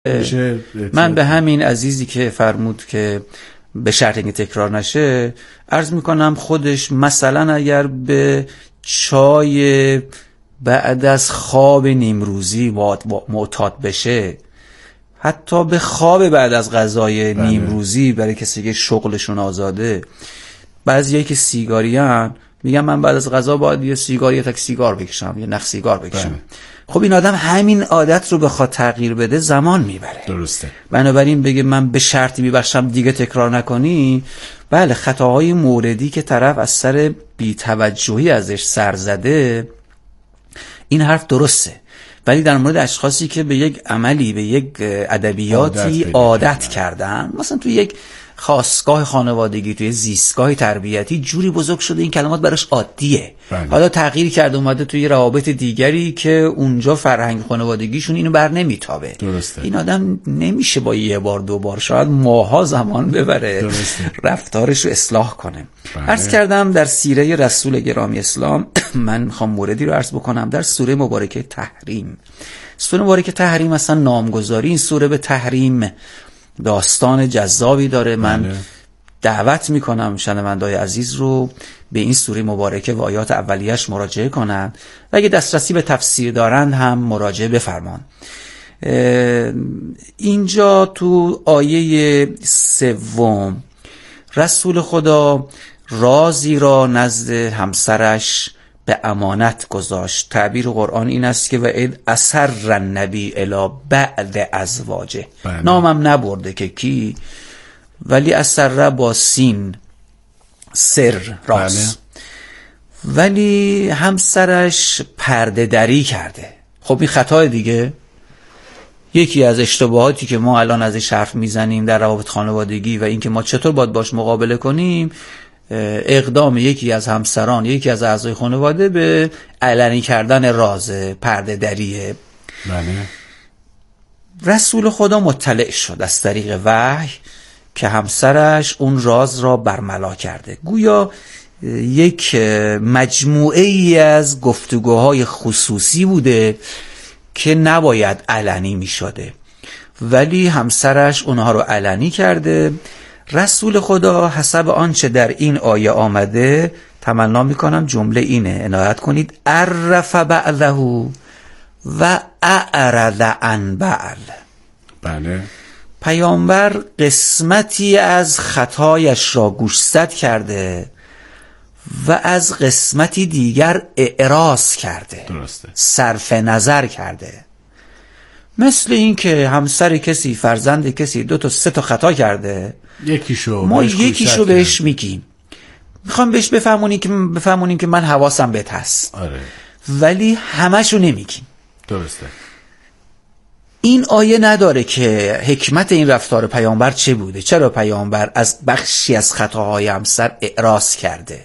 من به همین عزیزی که فرمود که به شرط اینکه تکرار نشه عرض میکنم خودش مثلا اگر به چای بعد از خواب نیمروزی معتاد بشه، حتی به خواب بعد از غذای نیمروزی برای کسی که شغلشون آزاده، بعضیایی که سیگاریان میگن من بعد از غذا باید یه سیگار، یه تک سیگار بکشم، یه نخ سیگار بکشم. خب این آدم همین عادت رو بخواد تغییر بده زمان میبره. درسته. بنابراین بگه من به شرطی میبخشم دیگه تکرار نکنی، بله خطاهای موردی که طرف از سر بی‌توجهی ازش سر زده، این حرف درسته. ولی در مورد اشخاصی که به یک عملی، به یک ادبیاتی عادت کردن، مثلا توی یک خاستگاه خانوادگی، توی زیستگاه تربیتی جوری بزرگ شده این کلمات براش عادیه. حالا تغییر کرده اومده توی روابط دیگری که اونجا فرهنگ خانوادگیشون اینو بر نمیتابه. درسته. این آدم نمیشه با یه بار دو بار، شاید ماها زمان ببره رفتارش رو اصلاح کنه. عرض کردم در سیره رسول گرامی اسلام من میخوام موردی رو عرض بکنم در سوره مبارکه تحریم. سوره مبارکه تحریم اصلا نامگذاری این سوره به تحریم داستان جذابی داره. من دعوت میکنم شنونده‌های عزیز رو به این سوره مبارکه و آیات اولیه‌اش مراجعه کنند و اگه دسترسی به تفسیر دارند هم مراجعه بفرمان. اینجا تو آیه 3 رسول خدا رازی را نزد همسرش به امانت گذاشت. تعبیر قرآن این است که و اذ اسر النبی الی بعض ازواجه. نامم نبرده که کی، ولی اسر با سین، سر، راز. ولی همسرش پرده دری کرده. خب این خطای دیگه. یکی از اشتباهاتی که ما الان ازش حرف میزنیم در روابط خانوادگی و اینکه ما چطور باید باش مقابله کنیم، اقدام یکی از همسران، یکی از اعضای خانواده به علنی کردن راز، پرده دریه. رسول خدا مطلع شد از طریق وحی که همسرش اون راز را برملا کرده. گویا یک مجموعه ای از گفتگوهای خصوصی بوده که نباید علنی می شده، ولی همسرش اونها رو علنی کرده. رسول خدا حسب آنچه در این آیه آمده تمنا میکنم جمله اینه، عنایت کنید، عرف بعضه و اعرض عن بعض. بله. پیامبر قسمتی از خطایش را گوشزد کرده و از قسمتی دیگر اعراض کرده. درسته. صرف نظر کرده. مثل این که همسر کسی، فرزند کسی 2 تا 3 تا خطا کرده، ما یکیشو بهش میگیم، میخوام بهش بفهمونیم که من حواسم بهت هست. ولی همشو نمیگیم. درسته. این آیه نداره که حکمت این رفتار پیامبر چه بوده، چرا پیامبر از بخشی از خطاهای همسر اعراض کرده.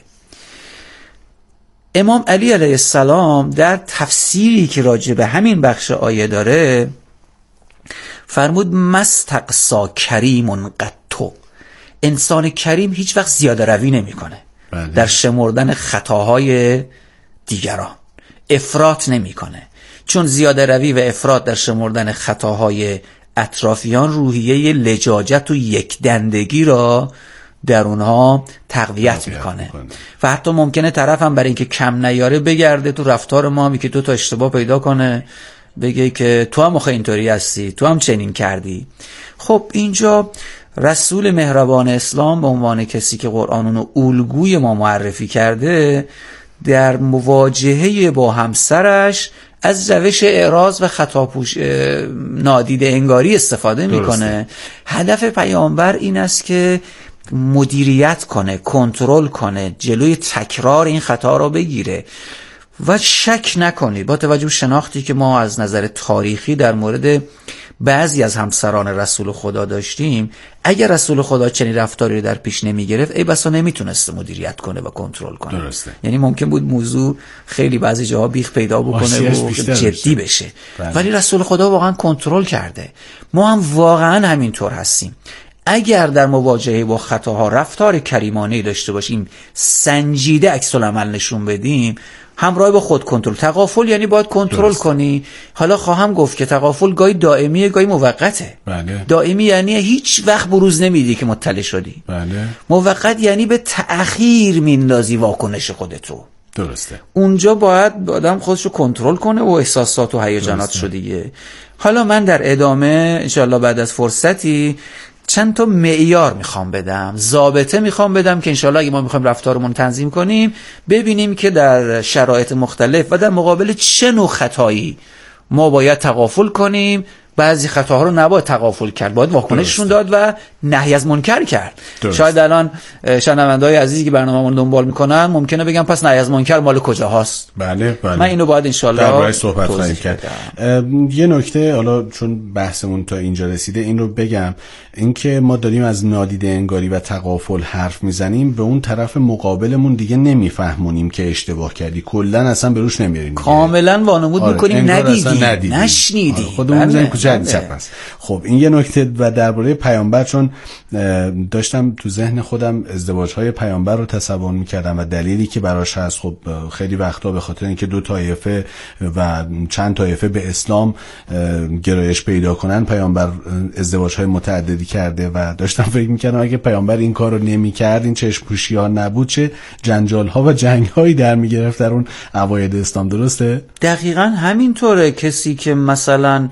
امام علی علیه السلام در تفسیری که راجع به همین بخش آیه داره فرمود مستقصا کریم قطو. انسان کریم هیچ وقت زیاده روی نمی کنه در شمردن خطاهای دیگران، افراط نمی کنه، چون زیاده روی و افراط در شمردن خطاهای اطرافیان روحیه لجاجت و یک دندگی را در اونها تقویت میکنه و حتی ممکنه طرف هم برای اینکه کم نیاره بگرده تو رفتار ما هم که 2 تا اشتباه پیدا کنه، بگه که تو هم اینطوری هستی، تو هم چنین کردی. خب اینجا رسول مهربان اسلام به عنوان کسی که قرآن اونو الگوی ما معرفی کرده در مواجهه با همسرش از روش اعراض و خطاپوش نادیده انگاری استفاده میکنه. هدف پیامبر این است که مدیریت کنه، کنترل کنه، جلوی تکرار این خطا رو بگیره. و شک نکنید با توجه به شناختی که ما از نظر تاریخی در مورد بعضی از همسران رسول خدا داشتیم، اگر رسول خدا چنین رفتاری رو در پیش نمی گرفت ای بسا نمیتونست مدیریت کنه و کنترل کنه. درسته. یعنی ممکن بود موضوع خیلی بعضی جاها بیخ پیدا بکنه و جدی بشه. ولی رسول خدا واقعا کنترل کرده. ما هم واقعا همینطور هستیم. اگر در مواجهه با خطاها رفتار کریمانه‌ای داشته باشیم، سنجیده عکس العمل نشون بدیم، همراه با خود کنترل. تغافل یعنی باید کنترل کنی. حالا خواهم گفت که تغافل گاهی دائمیه گاهی موقته. بله. دائمی یعنی هیچ وقت بروز نمیدی که مطلع شدی. بله. موقت یعنی به تأخیر میندازی واکنش خودتو. درسته. اونجا باید آدم خودشو کنترل کنه و احساسات و هیجاناتشو دیگه. حالا من در ادامه انشالله بعد از فرصتی چند تا معیار میخوام بدم، ضابطه میخوام بدم که انشالله اگه ما میخوایم رفتارمون تنظیم کنیم ببینیم که در شرایط مختلف و در مقابل چه نوع خطایی ما باید تغافل کنیم. بعضی خطاها رو نباید تغافل کرد، باید واکنششون داد و نهی از منکر کرد. شاید الان شنونده‌های عزیزی که برنامه‌مون دنبال میکنن ممکنه بگن پس نهی از منکر مال کجاست؟ بله. من اینو باید انشالله درباره‌اش صحبت خواهیم کرد. یه نکته حالا چون بحثمون تا اینجا رسیده این رو بگم، اینکه ما داریم از نادیده انگاری و تغافل حرف میزنیم، به اون طرف مقابلمون دیگه نمیفهمونیم که اشتباه کردی، کلا اصلا به روش نمیاریم، کاملا وانمود میکنیم ندیدی نشنیدی. خودمون خب این یه نکته. و درباره پیامبر، چون داشتم تو ذهن خودم ازدواج‌های پیامبر رو تصور می‌کردم و دلیلی که براش هست، خب خیلی وقتا به خاطر اینکه دو طایفه و چند طایفه به اسلام گرایش پیدا کنن پیامبر ازدواج‌های متعددی کرده و داشتم فکر می‌کردم اگه پیامبر این کارو نمی‌کرد، این چشم‌پوشی‌ها نبود، چه جنجال‌ها و جنگ‌هایی در می‌گرفت در اون اوایل اسلام. درسته؟ دقیقاً همینطوره. کسی که مثلا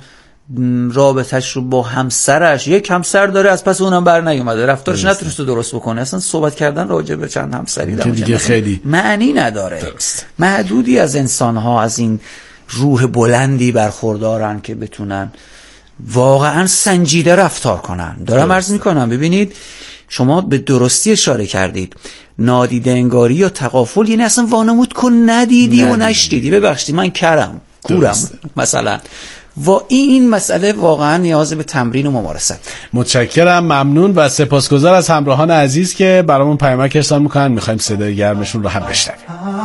رابطش رو با همسرش، یک همسر داره از پس اونم بر نیومده، رفتارش نتونسته درست بکنه، اصلا صحبت کردن راجع به چند همسری دیگه خیلی معنی نداره. درست. محدودی از انسان‌ها از این روح بلندی برخوردارن که بتونن واقعا سنجیده رفتار کنن. دارم عرض میکنم ببینید شما به درستی اشاره کردید. نادیده انگاری یا تغافل یعنی اصلا وانمود کن ندیدی و نشنیدی. ببخشید من کورم مثلا. و این مسئله واقعا نیاز به تمرین و ممارست. متشکرم، ممنون و سپاسگزار از همراهان عزیز که برامون پیامک ارسال میکنن. میخوایم صدای گرمشون رو هم بشنویم.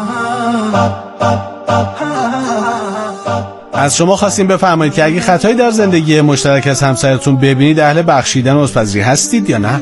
از شما خواستیم بفرمایید که اگه خطایی در زندگی مشترک از همسرتون ببینید اهل بخشیدن و عذرپذیری هستید یا نه؟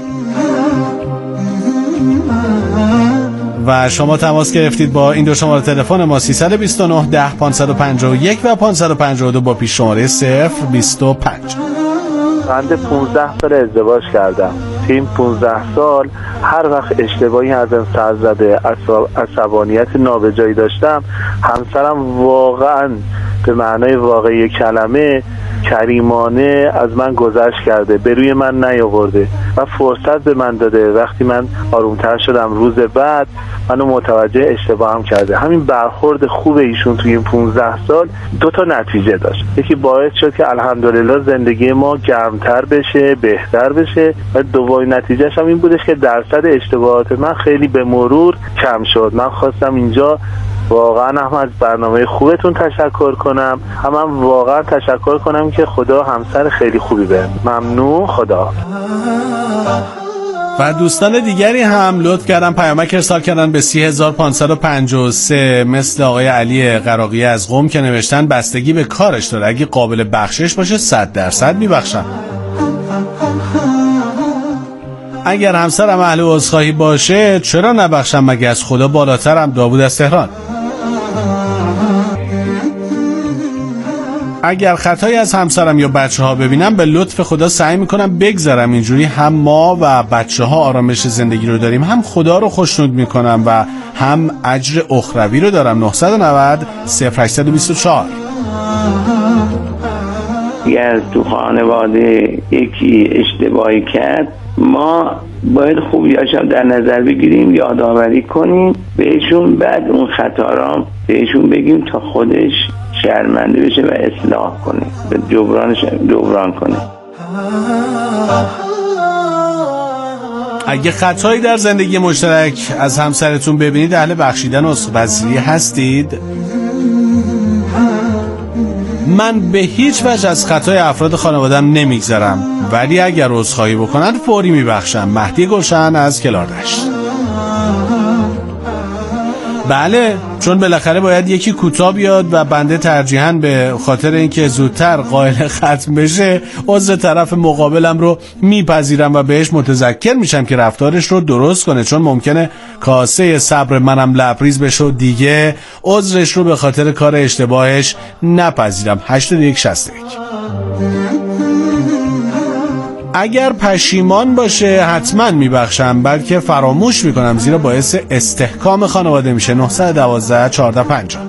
و شما تماس گرفتید با این دو شماره تلفن ما 329 10 551 و 552 با پیش شماره 025. من 15 سال ازدواج کردم. این 15 سال هر وقت اشتباهی ازم سر زده، عصبانیت نابجایی داشتم، همسرم واقعا به معنای واقعی کلمه کریمانه از من گذشت کرده، به روی من نیاورده و فرصت به من داده. وقتی من آرومتر شدم روز بعد منو متوجه اشتباهم کرده. همین برخورد خوب ایشون توی این 15 سال دو تا نتیجه داشت. یکی باعث شد که الحمدلله زندگی ما گرمتر بشه، بهتر بشه، و دومین نتیجهش هم این بودش که درصد اشتباهات من خیلی به مرور کم شد. من خواستم اینجا واقعا هم از برنامه خوبتون تشکر کنم، هم واقعا تشکر کنم که خدا همسر خیلی خوبی بهم. ممنون. خدا. و دوستان دیگری هم لطف کردن پیامک ارسال کردن به 3553 مثل آقای علی قراقی از قم که نوشتن بستگی به کارش داره، اگه قابل بخشش باشه 100% میبخشم. اگر همسرم اهل عذرخواهی باشه چرا نبخشم، مگه از خدا بالاترم؟ داوود از تهران. اگر خطایی از همسرم یا بچه ها ببینم به لطف خدا سعی میکنم بگذرم، اینجوری هم ما و بچه ها آرامش زندگی رو داریم، هم خدا رو خوشنود میکنم و هم اجر اخروی رو دارم. 990 0824. اگر تو خانواده یکی اشتباهی کرد ما باید خوبیاش هم در نظر بگیریم، یادآوری کنیم بهشون، بعد اون خطا را بهشون بگیم تا خودش شرمنده بشه و اصلاح کنه، به جبران کنه. اگه خطایی در زندگی مشترک از همسرتون ببینید اهل بخشیدن و عذرپذیری هستید؟ من به هیچ وجه از خطای افراد خانواده‌ام نمیگذرم، ولی اگر عذرخواهی بکنن فوری میبخشم. مهدی گلشن از کلاردشت. بله، چون بالاخره باید یکی کوتاه بیاد و بنده ترجیحاً به خاطر اینکه زودتر قائل ختم بشه عذر طرف مقابلم رو میپذیرم و بهش متذکر میشم که رفتارش رو درست کنه، چون ممکنه کاسه صبر منم لبریز بشه و دیگه عذرش رو به خاطر کار اشتباهش نپذیرم. 8161. اگر پشیمان باشه حتما میبخشم، بلکه فراموش میکنم، زیرا باعث استحکام خانواده میشه. 912 1450.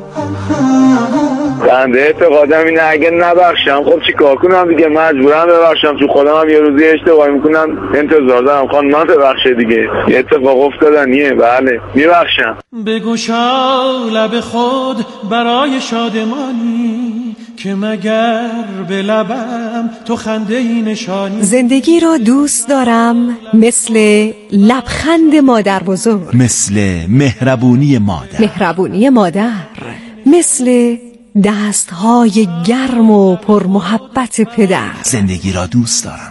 بنده اعتقادم اینه اگه نبخشم خب چیکار کنم دیگه، مجبورم ببخشم، تو خودم هم یه روزی اشتباهی میکنم، انتظار دارم خانم من ببخشه دیگه، یه اتفاق افتادنیه. بله میبخشم. بگشا لب خود برای شادمانی، که مگر به لبم تو خنده ای نشانی. زندگی را دوست دارم مثل لبخند مادر بزرگ، مثل مهربونی مادر، مهربونی مادر، مثل دستهای گرم و پر محبت پدر. زندگی را دوست دارم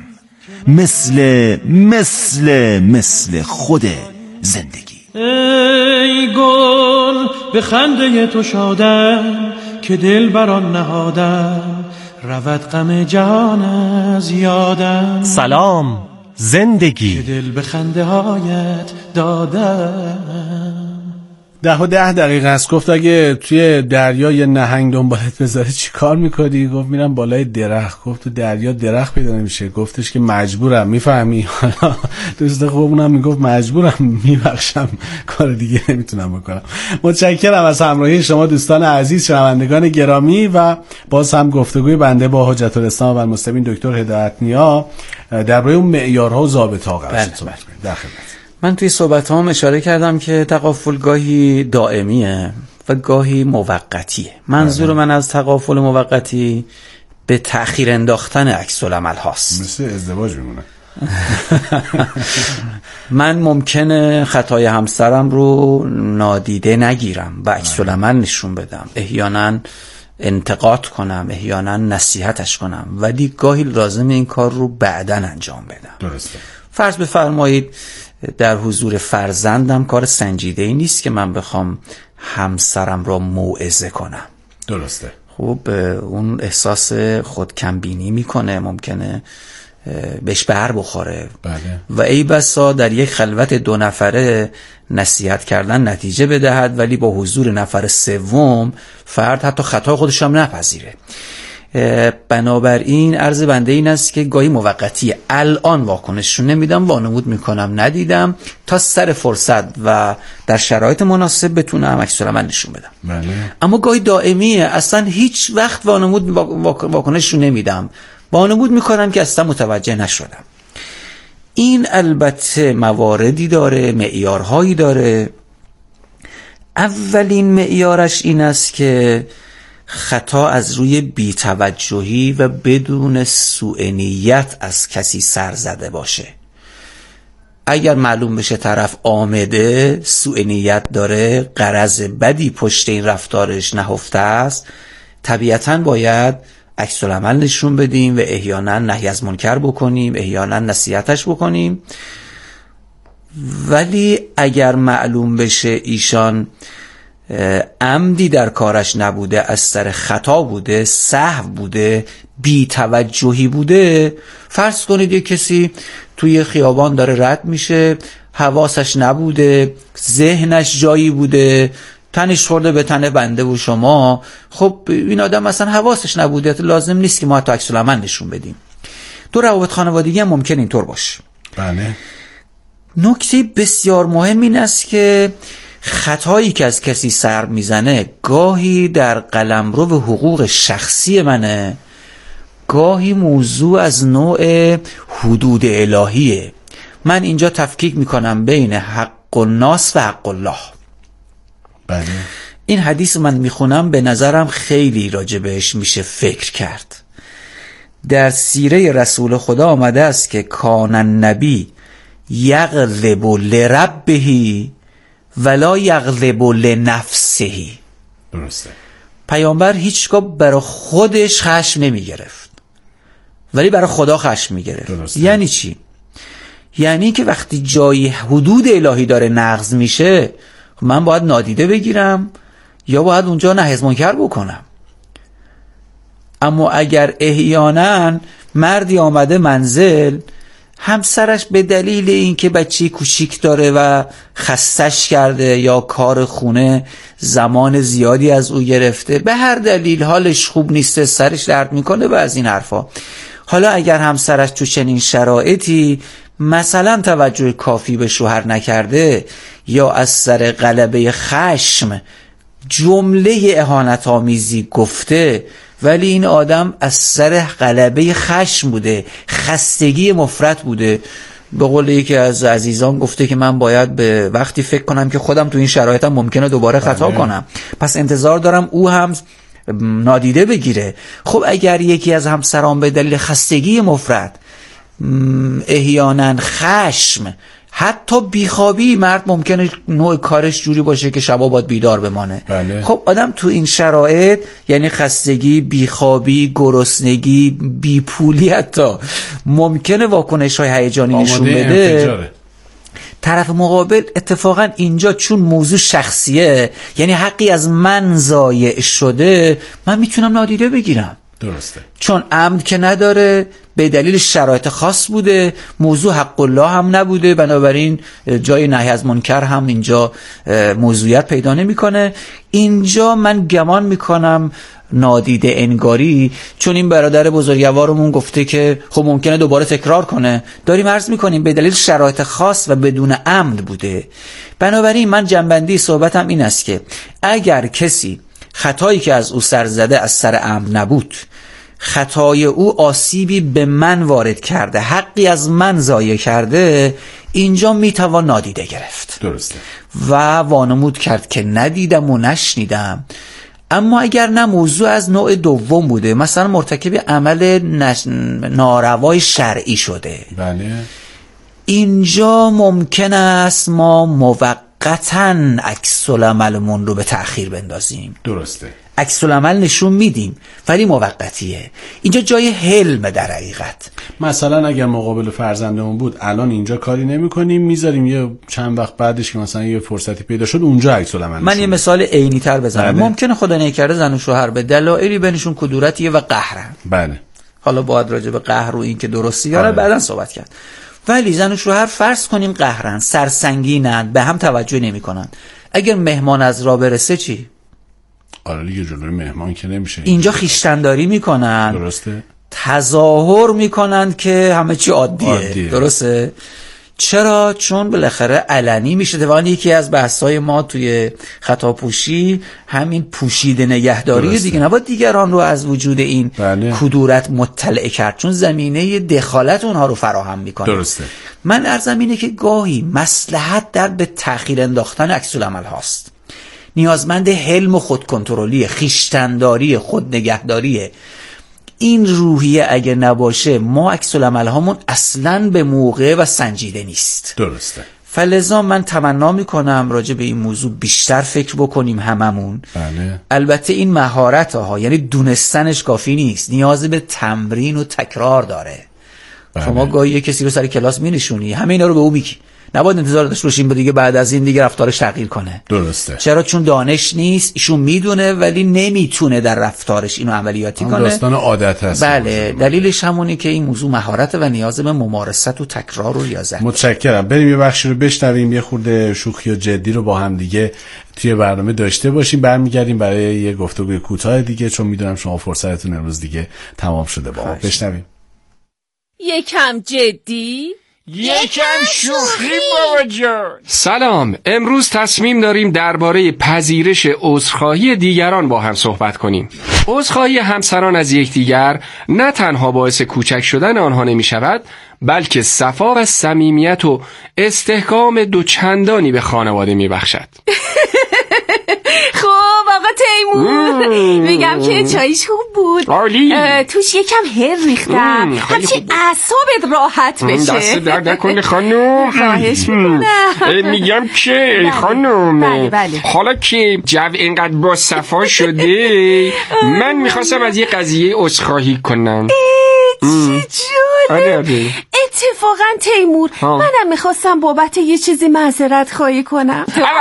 مثل خود زندگی. ای گل به خنده تو شادم، که دل بران نهادم، رود غم جهان از یادم. سلام زندگی، که دل به خنده هایت دادم. 10 است. گفت اگه توی دریا یه نهنگ دنبالت بذاره چی کار میکنی؟ گفت میرم بالای درخت. گفت تو دریا درخت پیدا نمیشه. گفتش که مجبورم. میفهمی؟ حالا دوست خوبونم میگفت مجبورم، میبخشم، کار دیگه نمیتونم بکنم. متشکرم از همراهی شما دوستان عزیز، شنوندگان گرامی، و باز هم گفتگوی بنده با حجت الاسلام و المسلمین دکتر هدایت نیا درباره اون معیارها و ضابطه‌ها قرار صحبت کنیم. در خدمت. من توی صحبت‌هام اشاره کردم که تغافل گاهی دائمیه و گاهی موقتیه. منظور من از تغافل موقتی به تأخیر انداختن عکس العمل هاست. مثل ازدواج میمونه. من ممکنه خطای همسرم رو نادیده نگیرم و عکس العمل نشون بدم، احیانا انتقاد کنم، احیانا نصیحتش کنم، ولی گاهی لازم این کار رو بعداً انجام بدم. درسته. فرض بفرمایید در حضور فرزندم کار سنجیده‌ای نیست که من بخوام همسرم را موعظه کنم. درسته. خب اون احساس خودکمبینی میکنه، ممکنه بهش بر بخوره. بله. و ای بسا در یک خلوت 2 نفره نصیحت کردن نتیجه بدهد، ولی با حضور نفر سوم فرد حتی خطای خودش هم نپذیره. بنابراین عرض بنده این است که گاهی موقتیه، الان واکنششون نمیدم، وانمود میکنم ندیدم، تا سر فرصت و در شرایط مناسب بتونم عکس العمل نشون بدم. بله. اما گاهی دائمیه، اصلا هیچ وقت وانمود واکنششون نمیدم، وانمود میکنم که اصلا متوجه نشدم. این البته مواردی داره، معیارهایی داره. اولین معیارش این است که خطا از روی بی‌توجهی و بدون سوء نیت از کسی سر زده باشه. اگر معلوم بشه طرف آمده سوء نیت داره، غرض بدی پشت این رفتارش نهفته است، طبیعتاً باید عکس العمل نشون بدیم و احیانا نهی از منکر بکنیم، احیانا نصیحتش بکنیم. ولی اگر معلوم بشه ایشان عمدی در کارش نبوده، از سر خطا بوده، سهو بوده، بی توجهی بوده، فرض کنید یک کسی توی خیابان داره رد میشه، حواسش نبوده، ذهنش جایی بوده، تنش خورده به تن بنده و شما، خب این آدم مثلا حواسش نبوده، لازم نیست که ما حتی عکس العمل نشون بدیم. تو روابط خانوادگی هم ممکن اینطور باشه. بله. نکته بسیار مهم این است که خطایی که از کسی سر میزنه گاهی در قلمرو حقوق شخصی منه، گاهی موضوع از نوع حدود الهیه. من اینجا تفکیک میکنم بین حق الناس و حق الله. بله. این حدیث من میخونم، به نظرم خیلی راجع بهش میشه فکر کرد. در سیره رسول خدا آمده است که کان النبی یغضب لربه ولا یغضب لنفسه. درسته. پیامبر هیچگاه برای خودش خشم نمی گرفت، ولی برای خدا خشم می گرفت. یعنی چی؟ یعنی که وقتی جای حدود الهی داره نقض میشه، من باید نادیده بگیرم یا باید اونجا نهی از منکر بکنم. اما اگر احیانا مردی آمده منزل، همسرش به دلیل اینکه بچه کوچیک داره و خستش کرده یا کار خونه زمان زیادی از او گرفته، به هر دلیل حالش خوب نیسته، سرش درد میکنه و از این حرفا، حالا اگر همسرش تو چنین شرایطی مثلا توجه کافی به شوهر نکرده یا از سر غلبه خشم جمله اهانت آمیزی گفته، ولی این آدم از سر غلبه خشم بوده، خستگی مفرط بوده، به قول یکی از عزیزان گفته که من باید به وقتی فکر کنم که خودم تو این شرایطم ممکنه دوباره خطا کنم، پس انتظار دارم او هم نادیده بگیره. خب اگر یکی از همسران به دلیل خستگی مفرط، احیانا خشم، حتی بیخوابی، مرد ممکنه نوع کارش جوری باشه که شبا باید بیدار بمانه. بله. خب آدم تو این شرایط، یعنی خستگی، بیخوابی، گرسنگی، بیپولی، حتی ممکنه واکنش های هیجانی نشون بده. طرف مقابل اتفاقا اینجا چون موضوع شخصیه، یعنی حقی از من ضایع شده، من میتونم نادیده بگیرم. درسته. چون عمد که نداره، به دلیل شرایط خاص بوده، موضوع حق الله هم نبوده، بنابراین جای نهی از منکر هم اینجا موضوعیت پیدا نمیکنه. اینجا من گمان میکنم نادیده انگاری، چون این برادر بزرگوارمون گفته که خب ممکنه دوباره تکرار کنه، داریم عرض میکنیم به دلیل شرایط خاص و بدون عمد بوده. بنابراین من جنبندی صحبتم این است که اگر کسی خطایی که از او سر زده از سر عمد نبود، خطای او آسیبی به من وارد کرده، حقی از من ضایع کرده، اینجا میتوان نادیده گرفت. درسته. و وانمود کرد که ندیدم و نشنیدم. اما اگر نه موضوع از نوع دوم بوده، مثلا مرتکب عمل ناروای شرعی شده، بله، اینجا ممکن است ما موقتاً عکس العملمون رو به تأخیر بندازیم. درسته. عکس العمل نشون میدیم ولی موقتیه. اینجا جای حلم در حقیقت. مثلا اگر مقابل فرزندمون بود، الان اینجا کاری نمی کنیم، میذاریم یه چند وقت بعدش که مثلا یه فرصتی پیدا شد اونجا عکس العمل. من یه مثال عینی تر بزنم. بله. ممکنه خدا نکرده زن و شوهر به دلایلی بینشون کدورتیه و قهرن. بله. حالا باید راجع به قهر و این که درستی یا بعداً صحبت کرد. ولی زن و شوهر فرض کنیم قهرن، سرسنگینن، به هم توجه نمیکنن. اگر مهمان از راه برسه چی؟ آره دیگه، جلوی مهمان که نمیشه. اینجا خیشتنداری میکنن. درسته. تظاهر میکنن که همه چی عادیه. درسته. چرا؟ چون بالاخره علنی میشه. دوانی یکی از بحث‌های ما توی خطاپوشی همین پوشیده نگهداری. درسته. دیگه نباید دیگران رو از وجود این کدورت مطلع کرد، چون زمینه دخالت اونها رو فراهم میکنه. درسته. من عرضم اینه که گاهی مصلحت در به تأخیر انداختن عکس العمل هاست. نیازمند حلم و خودکنترلی، خیشتنداری، خود نگهداریه. این روحیه اگه نباشه، ما عکس العمل هامون اصلاً به موقع و سنجیده نیست. درسته. فلذا من تمنا میکنم راجع به این موضوع بیشتر فکر بکنیم هممون. بله. البته این مهارت ها، یعنی دونستنش کافی نیست، نیاز به تمرین و تکرار داره. بله. شما گاهی یه کسی رو سر کلاس مینشونی، همه اینا رو به او میگی، نباید انتظار داشته باشیم دیگه بعد از این دیگه رفتارش تغییر کنه. درسته. چرا؟ چون دانش نیست، ایشون میدونه ولی نمیتونه در رفتارش اینو عملیاتی کنه. داستان عادت هست. بله، دلیلش همونی که این موضوع مهارت و نیاز به ممارست و تکرار و ریاضت. متشکرم. بریم یه بخشی رو بشنویم، یه خورده شوخی و جدی رو با هم دیگه توی برنامه داشته باشیم، برمیگردیم برای یه گفتگوی کوتاه دیگه، چون میدونم شما فرصتتون امروز دیگه تمام شده. با ما بشنویم. یکم جدی، یکم شوخی بابا جان. سلام، امروز تصمیم داریم درباره پذیرش عذرخواهی دیگران با هم صحبت کنیم. عذرخواهی همسران از یکدیگر نه تنها باعث کوچک شدن آنها نمی شود، بلکه صفا و صمیمیت و استحکام دوچندانی به خانواده می بخشد. خب آقا تیمور، میگم که چایش خوب بود. عالی. توش یکم هر ریختم، همچی اعصابت راحت بشه. دست درد نکنه خانم. خواهش میکنم. میگم که خانم، بله. حالا که جو اینقدر با صفا شده، من میخواستم از یه قضیه عذرخواهی کنم. چه جالب. اتفاقا تیمور منم میخواستم بابت یه چیزی معذرت خواهی کنم.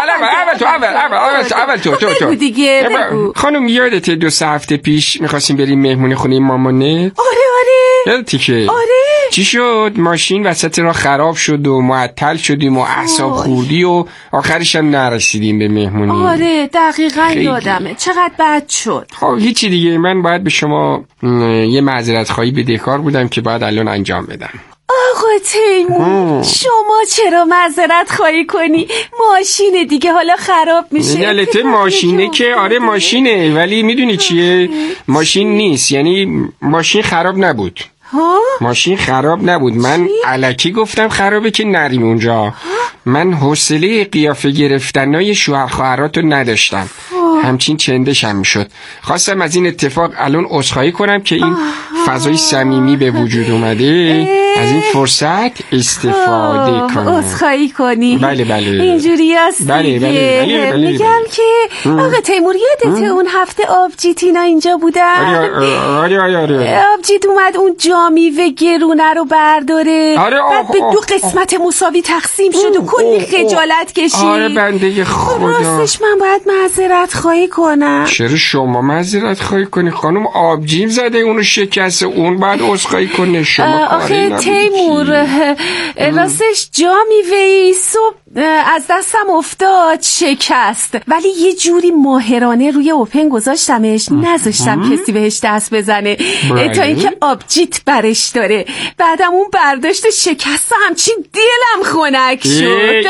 اول تو دیگه خانم یادته 2 هفته پیش میخواستیم بریم مهمونی خونه مامانت؟ آره یادتی که؟ آره. چی شد؟ ماشین وسط راه خراب شد و معطل شدیم و اعصاب خوردی و آخرش هم نرسیدیم به مهمونی. آره دقیقاً یادمه. چقدر بد شد. خب هیچی دیگه، من باید به شما یه معذرت خواهی بدهکار بودم که باید الان انجام بدم. آقا تیمور شما چرا معذرت خواهی کنی؟ ماشین دیگه حالا خراب میشه. البته ماشینه که آره ماشینه، ولی میدونی چیه؟ ماشین نیست، یعنی ماشین خراب نبود. ماشین خراب نبود. من الکی گفتم خرابه که نریم اونجا. من حوصله قیافه گرفتنای شوهر خواهراتو نداشتم. همچین چندشم میشد. خواستم از این اتفاق الان عذرخواهی کنم که این فضای صمیمی به وجود اومده. از این فرصت استفاده کنم. عذرخواهی کنی؟ بله اینجوری است دیگه. میگم که آقا تیمور یادته اون هفته آبجیتینا اینجا بودن؟ آره. آبجیت اومد اون جامیوه گرونه رو برداره. بعد به 2 قسمت مساوی تقسیم شد و کلی خجالت کشید. آره بنده خدا. راستش من باید معذرت خواهی کنم. چرا شما معذرت خواهی کنی؟ خانم آبجیم زده اونو شکسته، اون بعد عذرخواهی کنه. شما آخه تیمور راستش جامیوه صبح از دستم افتاد شکست، ولی یه جوری ماهرانه روی اوپن گذاشتمش، نذاشتم کسی بهش دست بزنه تا اینکه آبجیت برش داره. بعدم اون برداشت شکست همچین دلم خنک شد.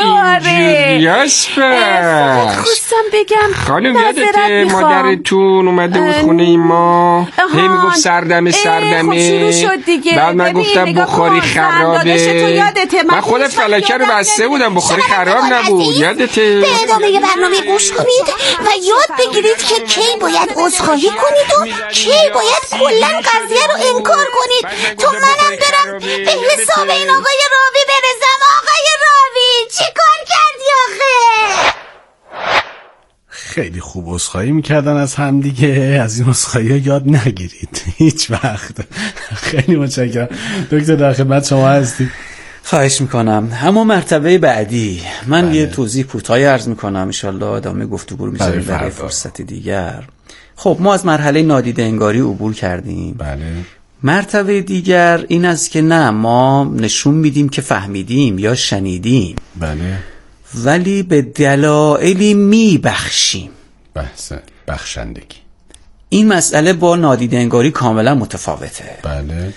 خواستم بگم خانم یادته مادرتون اومده بود خونه ما، هی میگفت سردمه بعد من گفتم بخاری خرابه. من خود فلکه رو بسته بودم، بخاری خراب نبود. یادته؟ به ادامه برنامه گوش کنید و یاد بگیرید که کی باید عذرخواهی کنید و کی باید کلا قضیه رو انکار کنید. تو منم برم به حساب این آقای راوی برسم. آقای راوی چی کار کردی آخه؟ خیلی خوب عذرخواهی میکردن از هم دیگه. از این عذرخواهی یاد نگیرید هیچ وقت. خیلی متشکرم دکتر، در خدمت شما هستیم. خواهش میکنم. اما مرتبه بعدی من یه توضیح کوتاهی عرض میکنم، انشالله ادامه گفتگو رو میذاریم برای فرصت دیگر. خب ما از مرحله نادیده انگاری عبور کردیم. بله. مرتبه دیگر این است که نه ما نشون میدیم که فهمیدیم یا شنیدیم. بله. ولی به دلایلی میبخشیم. بحث بخشندگی. این مسئله با نادیده انگاری کاملا متفاوته. بله.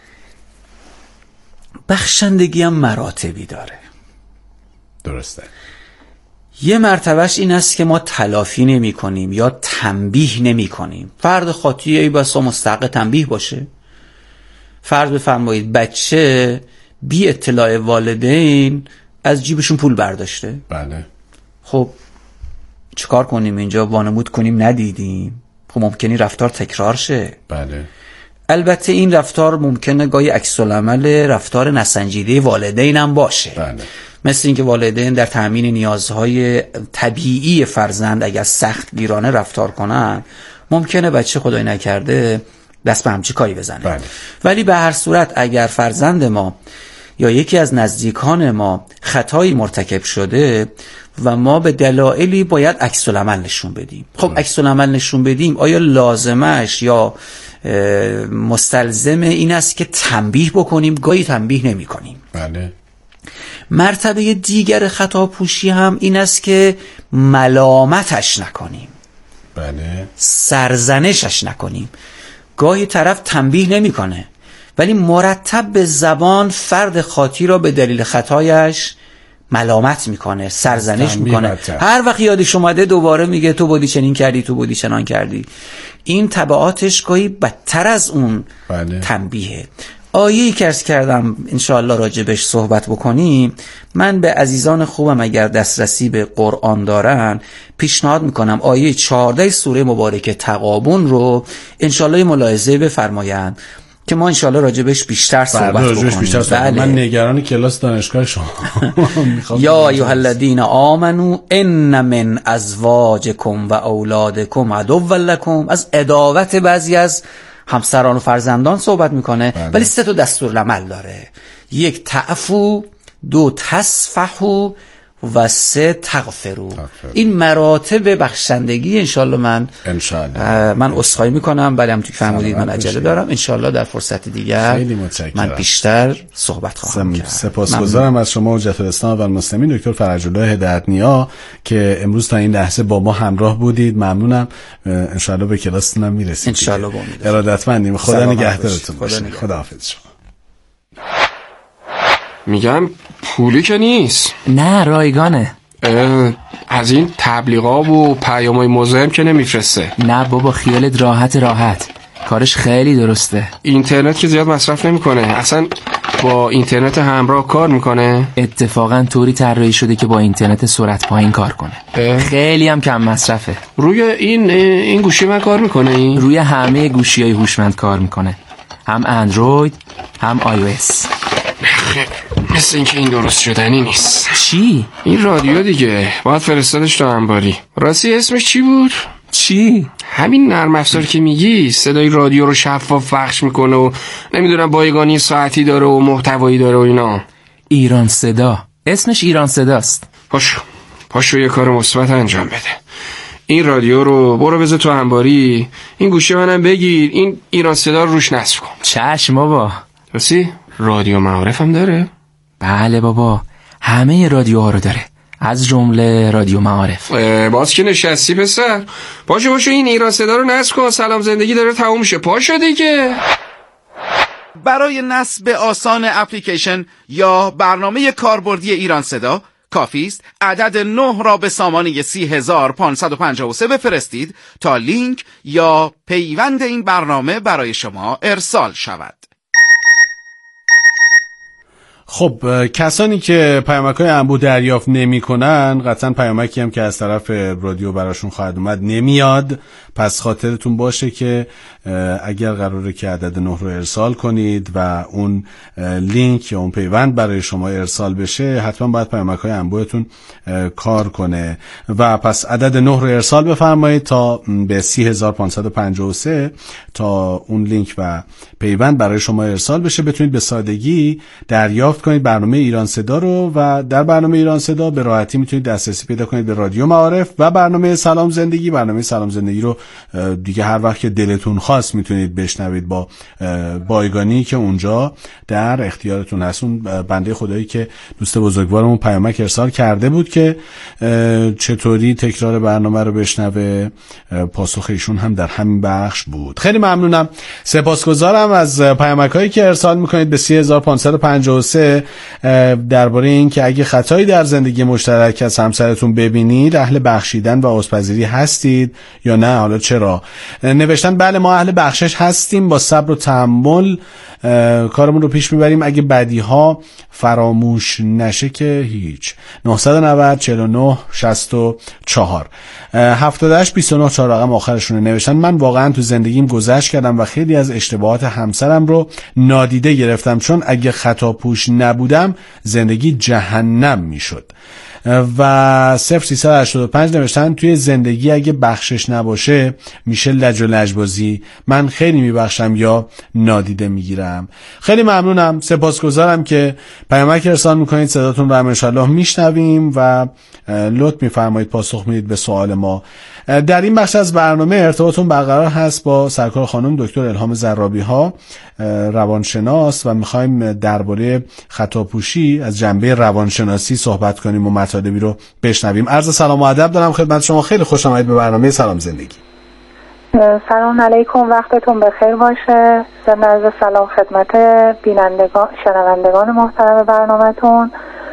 بخشندگی هم مراتبی داره. درسته. یه مرتبهش این است که ما تلافی نمی کنیم یا تنبیه نمی کنیم. فرد خاطی ای بسا مستحق تنبیه باشه. فرض بفرمایید بچه بی اطلاع والدین از جیبشون پول برداشته. بله. خب چیکار کنیم اینجا؟ وانمود کنیم ندیدیم؟ خب ممکنه رفتار تکرار شه. بله. البته این رفتار ممکنه گاهی عکس العمل رفتار نسنجیده والدین هم باشه. بله. مثل اینکه والدین در تامین نیازهای طبیعی فرزند اگر سخت گیرانه رفتار کنن، ممکنه بچه خدای نکرده دست به همچی کاری بزنه. بله. ولی به هر صورت اگر فرزند ما یا یکی از نزدیکان ما خطایی مرتکب شده و ما به دلایلی باید عکس العمل نشون بدیم. خب عکس العمل نشون بدیم، آیا لازمش یا مستلزم این است که تنبیه بکنیم؟ گاهی تنبیه نمی کنیم. بله. مرتبه دیگر خطا پوشی هم این است که ملامتش نکنیم. بله. سرزنشش نکنیم. گاهی طرف تنبیه نمی کنه ولی مرتب به زبان فرد خاطی را به دلیل خطایش ملامت میکنه، سرزنش میکنه. هر وقت یادش اومده دوباره میگه تو بودی چنین کردی، تو بودی چنان کردی. این تبعاتش گاهی بدتر از اون تنبیهه. آیه‌ای که عرض کردم انشاءالله راجبش صحبت بکنیم. من به عزیزان خوبم اگر دسترسی به قرآن دارن پیشنهاد میکنم آیه 14 سوره مبارکه تغابن رو انشاءالله ملاحظه بفرمایند که ما انشاءالله راجبش بیشتر صحبت بکنیم. بله. من نگران کلاس دانشگاه شما یا ایها الذین آمنو ان من ازواجکم و اولادکم عدو لکم. از عداوت بعضی از همسران و فرزندان صحبت میکنه. ولی 3 تا دستورالعمل داره: 1 تعفو، 2 تصفحو و 3 تغفرو. این مراتب بخشندگی. انشالله من عذرخواهی میکنم، ولی همونطور که فهمیدید من عجله دارم. انشالله در فرصت دیگر من بیشتر صحبت خواهم کرد. سپاسگزارم از شما حجت الاسلام و المسلمین دکتر فرج الله هدایت‌نیا که امروز تا این لحظه با ما همراه بودید. ممنونم. انشالله به کلاستون هم میرسید. انشالله با امید. ارادتمندیم. خدا نگهدارتون باشه. خداحافظ شما. میگم پولی که نیست. نه رایگانه. از این تبلیغا و پیامای مزاحم که نمیفرسته؟ نه بابا خیالت راحت. کارش خیلی درسته. اینترنت که زیاد مصرف نمیکنه. اصلا با اینترنت همراه کار میکنه؟ اتفاقا طوری طراحی شده که با اینترنت سرعت پایین کار کنه. خیلی هم کم مصرفه. روی این گوشی من کار میکنه؟ این روی همه گوشی‌های هوشمند کار میکنه، هم اندروید هم iOS. مثل اینکه این درست شدنی نیست. چی؟ این رادیو دیگه باید فرستادش تا انباری. راستی اسمش چی بود؟ چی؟ همین نرم افزار که میگی صدای رادیو رو شفاف پخش میکنه و نمیدونم بایگانی ساعتی داره و محتوایی داره و اینا. ایران صدا. اسمش ایران صداست. پاشو یه کار مثبت انجام بده. این رادیو رو برو بذار تو انباری. این گوشی منم بگیر، این ایران صدا رو روش نصب کن. چشم بابا. راستی رادیو معارف هم داره؟ بله بابا، همه رادیوها رو داره، از جمله رادیو معارف. باز که نشستی پسر، پاشو این ایران صدا رو نصب کن. سلام زندگی داره تموم میشه. پاشو دیگه. برای نصب آسان اپلیکیشن یا برنامه کاربردی ایران صدا کافی است عدد 9 را به سامانه 30553 بفرستید تا لینک یا پیوند این برنامه برای شما ارسال شود. خب کسانی که پیامک‌های انبوه دریافت نمی‌کنن قطعاً پیامکی هم که از طرف رادیو براشون خواهد اومد نمیاد. پس خاطرتون باشه که اگر قراره که عدد 9 رو ارسال کنید و اون لینک یا اون پیوند برای شما ارسال بشه، حتما باید پیامک‌های انبوهتون کار کنه و پس عدد 9 رو ارسال بفرمایید تا به 30553 تا اون لینک و پیوند برای شما ارسال بشه، بتونید به سادگی دریافت کنید برنامه ایران صدا رو و در برنامه ایران صدا به راحتی میتونید دسترسی پیدا کنید به رادیو معارف و برنامه سلام زندگی. برنامه سلام زندگی رو دیگه هر وقت که دلتون خواست میتونید بشنوید با بایگانی که اونجا در اختیارتون هست. اون بنده خدایی که دوست بزرگوارمون پیامک ارسال کرده بود که چطوری تکرار برنامه رو بشنوه، پاسخ ایشون هم در همین بخش بود. خیلی ممنونم، سپاسگزارم از پیامک‌هایی که ارسال میکنید به 30553 درباره این که اگه خطایی در زندگی مشترک از همسرتون ببینید اهل بخشیدن و عذرپذیری هستید یا نه. حالا چرا نوشتن بله ما اهل بخشش هستیم، با صبر و تحمل کارمون رو پیش میبریم، اگه بدیها فراموش نشه که هیچ. 990 49 64 78 29 4 رقم آخرشونه. نوشتن من واقعا تو زندگیم گذشت کردم و خیلی از اشتباهات همسرم رو نادیده گرفتم، چون اگه خطا پوش نبودم زندگی جهنم میشد. و 0385 نوشتن توی زندگی اگه بخشش نباشه میشه لج و لجبازی، من خیلی میبخشم یا نادیده میگیرم. خیلی ممنونم، سپاسگزارم که پیامک ارسال میکنید، صداتون رو هم انشالله میشنویم و لطف میفرمایید پاسخ میدید به سوال ما. در این بخش از برنامه ارتباطون برقرار هست با سرکار خانم دکتر الهام زرابی ها، روانشناس، و میخوایم درباره خطاپوشی از جنبه روانشناسی صحبت کنیم و مطالبی رو بشنویم. عرض سلام و ادب دارم خدمت شما، خیلی خوش آمدید به برنامه سلام زندگی. سلام علیکم، وقتتون بخیر باشه. عرض سلام خدمت بینندگان شنوندگان محترم برنامه‌تون.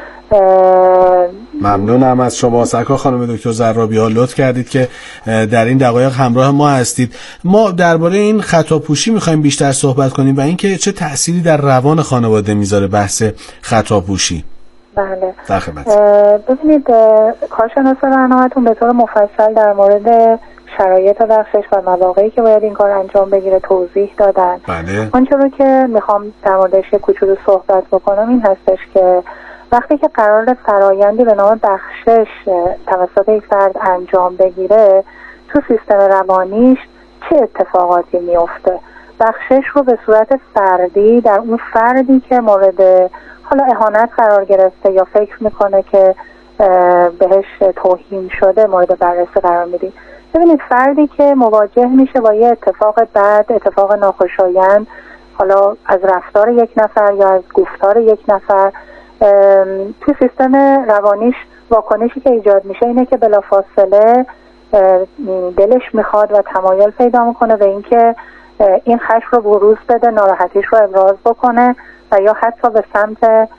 ممنونم از شما سرکار خانم دکتر زرابی ها، لطف کردید که در این دقایق همراه ما هستید. ما درباره این خطاپوشی میخوایم بیشتر صحبت کنیم و اینکه چه تأثیری در روان خانواده میذاره بحث خطاپوشی. بله. در خدمت. ببینید کارشناس برنامه‌تون به طور مفصل در مورد شرایط بخشش و مواقعی که باید این کار انجام بگیره توضیح دادن. بله. آنچه رو که میخوام در موردش یک کوچولو صحبت بکنم این هستش که وقتی که قرار فرایندی به نام بخشش توسط یک فرد انجام بگیره تو سیستم روانیش چه اتفاقاتی میفته بخشش رو به صورت فردی در اون فردی که مورد حالا اهانت قرار گرفته یا فکر میکنه که بهش توهین شده مورد بررسی قرار میدیم. ببینید فردی که مواجه میشه با یه اتفاق بد، اتفاق ناخوشایند، حالا از رفتار یک نفر یا از گفتار یک نفر، توی سیستم روانیش واکنشی که ایجاد میشه اینه که بلافاصله دلش میخواد و تمایل پیدا میکنه به اینکه این خشم رو بروز بده، ناراحتیش رو ابراز بکنه و یا حتی به سمت